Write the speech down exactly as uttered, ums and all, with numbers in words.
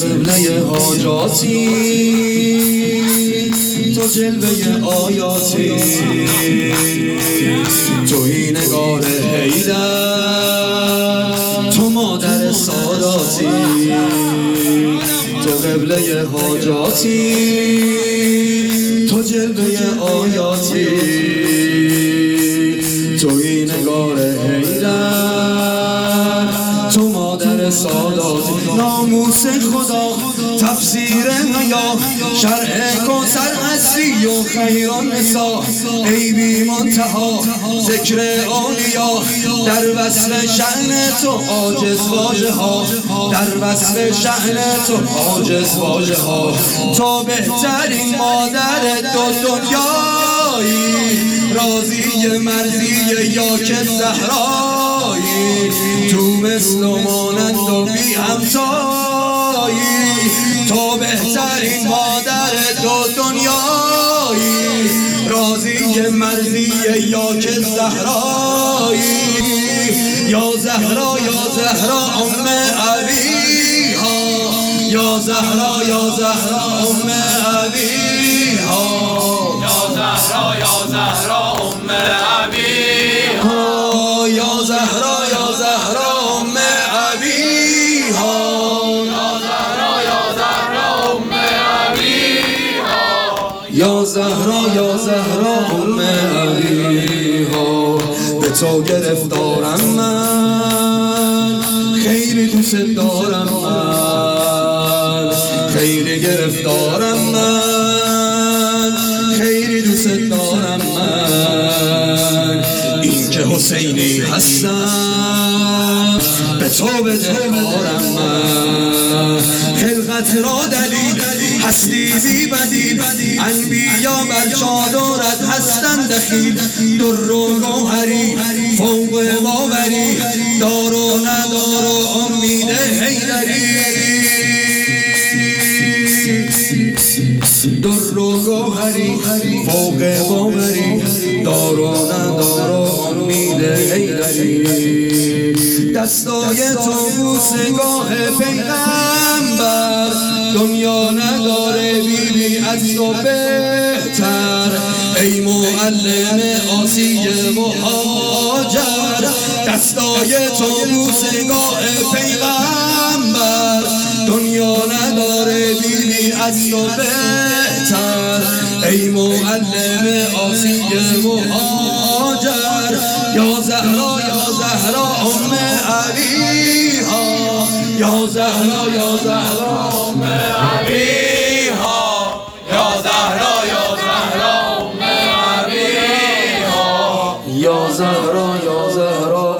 قبله حاجاتی، تو جلوه آیاتی، توی نگار حیدر، تو مادر ساداتی، تو قبله حاجاتی، تو جلوه آیاتی، توی نگار حیدر، تو مادر ساداتی. ناموس خدا تفسیر حیا، شرع کوثر هستی و خیران نسا، ای بی منتها ذکر اولیا، در وصف شأن تو عاجز واژه ها، در وصف شأن تو عاجز واژه ها. تو بهترین مادر دو دنیایی، راضی مرضی یا که زهرایی، تو مثل و مانند و بی همتایی. تو بهترین مادر دو دنیایی، راضی مرضی یا که زهرایی. یا زهرا یا زهرا ام ابیها، یا زهرا یا زهرا ام ابیها، یا زهرا یا زهرا ام ابیها، یا زهرا یا زهرا ام ابیها، یا زهرا یا زهرا ام ابیها. به تو گرفتارم من، خیلی دوست دارم من، خیلی گرفتارم من، خیلی دوست دارم من. این که حسینی هستم به تو بدهکارم من، خلقت را دلیل هستی بی بدیل، انبیا بر چادرت هستند دخیل. در و گوهری فوق باوری، دار و ندار و امید حیدری. در و گوهری فوق باوری، دار و ندار و امید حیدری. دستای تو بوسگاه پیغمبر، دنیا نداره بیبی از تو بهتر. ای معلم آسی مهاجر، دستای تو بوسگاه پیغمبر، دنیا نداره بیبی از تو بهتر. ای معلم آسی مهاجر، یا زهرا یا زهرا ام ابیها، یا زهرا یا زهرا ام ابیها، یا زهرا یا زهرا ام ابیها، یا زهرا یا زهرا